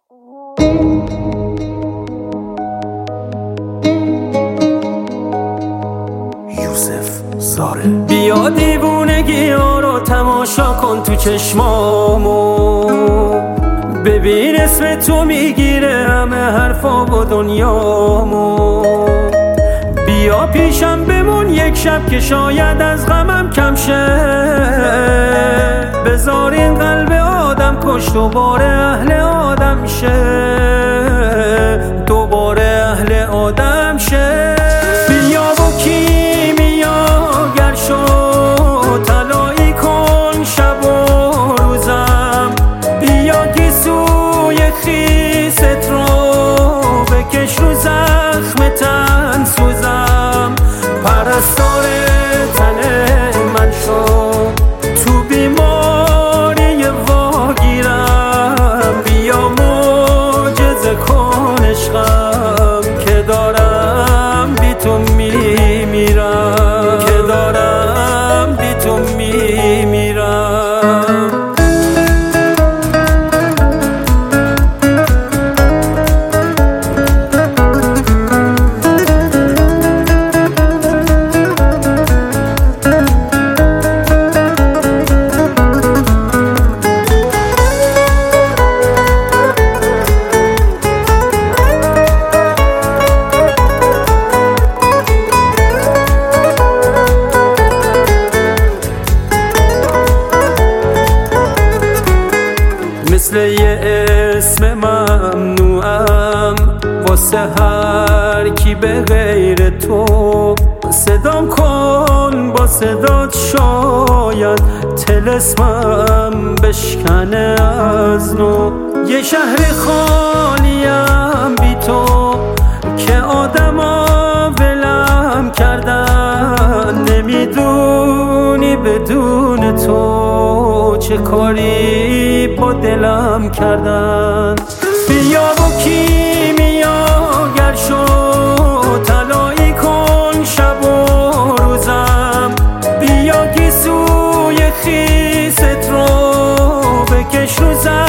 یوسف زاره. بیا دیوونگی ها رو تماشا کن تو چشمامو، ببین اسم تو میگیره همه حرفا و دنیامو. بیا پیشم بمون یک شب که شاید از غمم کم شه، بذار این قلب آدم کش دوباره اهل آدم شه، دوباره اهل آدم شه. بیا و کیمیا گر شد طلایی کن شب و روزم، بیا گیسوی خیست رو بکش رو زخم تن سوزم. پرستار تن من شو تو بیماری واگیرم، بیا معجزه کن عشقم که دارم بی تو میمیرم، که دارم بی تو میمیرم. مثل یه اسم ممنوعم واسه هر کی به غیر تو، صدام کن با صدات شاید طلسمم بشکنه از نو. یه شهر خالیم بی تو که آدما ولم کردن، نمیدونی بدون تو چه کاری با دلم کردن. بیا و کیمیا گر شد طلایی کن شب و روزم، بیا گیسوی خیست رو بکش رو زخم